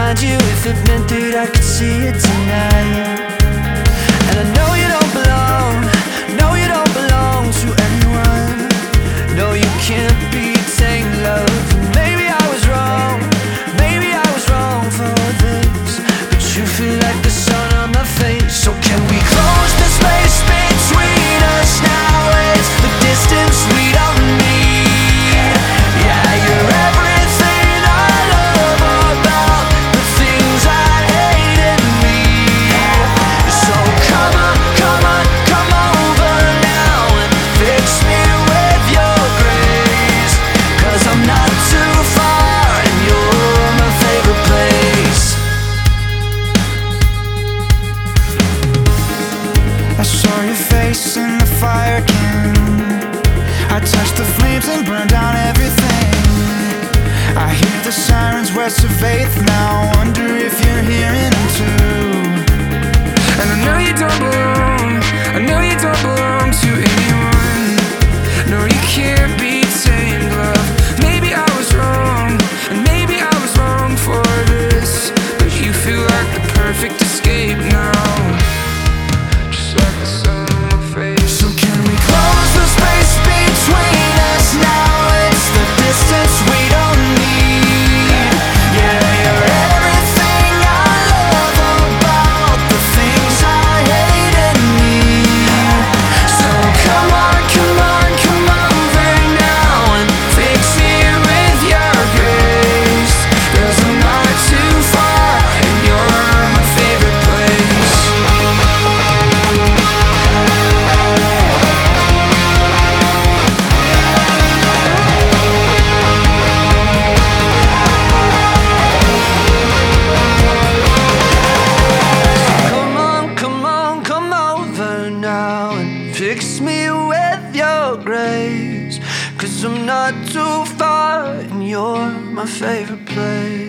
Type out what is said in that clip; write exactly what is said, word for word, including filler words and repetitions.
find you if it meant that I could see it tonight. And I know you don't belong, no you don't belong to anyone. No you can't be tamed, love. Maybe I was wrong, maybe I was wrong for this, but you feel like the sun on my face. So can we close the space between us now? It's the distance we don't need. Yeah, you're everything I love about the things I hate in me. So come on, come on, come over now and fix me with your grace. Cause I'm not too far and you're my favorite place. I saw your face in the fire can. I touched the flames and burned down everything. I hear the sirens west of eighth now. Wonder if you're hearing them too. And I know you don't belong, I know you don't belong to anyone. No, you can't be tamed, love. Maybe I was wrong, and maybe I was wrong for this, but you feel like the perfect escape now. Just like the sun on my face. So can we close the space between us now? It's the distance we don't need. Yeah, you're everything I love about the things I hate in me. So come on, come on, come over now and fix me with your grace. Cause I'm not too far and you're my favorite place. Come on, come on, come over now and fix me with your grace. Cause I'm not too far and you're my favorite place.